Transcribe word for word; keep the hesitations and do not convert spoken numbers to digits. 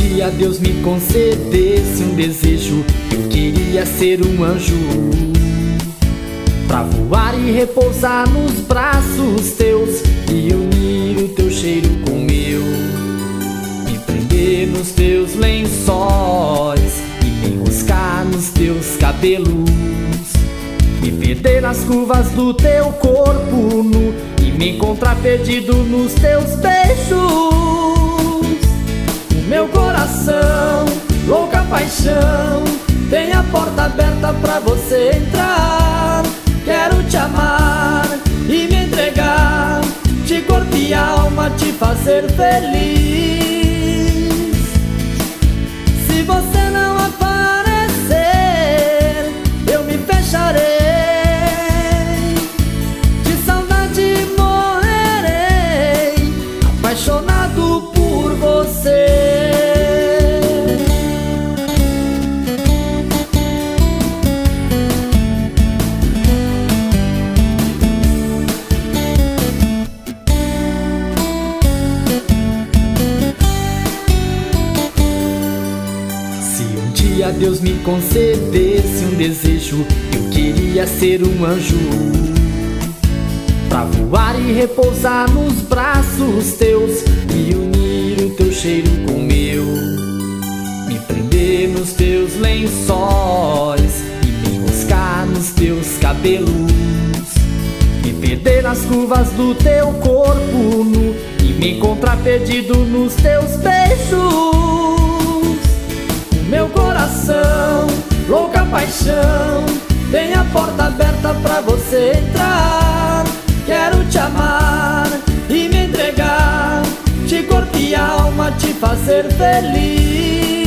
dia Deus me concedesse um desejo, eu queria ser um anjo, pra voar e repousar nos braços teus e unir o teu cheiro com o meu, me prender nos teus lençóis e me enroscar nos teus cabelos, me perder nas curvas do teu corpo nu e me encontrar perdido nos teus beijos. O meu coração, louca paixão, tem a porta aberta pra você entrar. Quero te amar e me entregar, de corpo e alma te fazer feliz. Se você não aparecer, eu me fecharei, de saudade morrerei, apaixonado por você. Se Deus me concedesse um desejo, eu queria ser um anjo, pra voar e repousar nos braços teus e unir o teu cheiro com o meu, me prender nos teus lençóis e me enroscar nos teus cabelos, me perder nas curvas do teu corpo nu e me encontrar perdido nos teus beijos. Meu coração, louca paixão, tem a porta aberta pra você entrar. Quero te amar e me entregar, de corpo e alma te fazer feliz.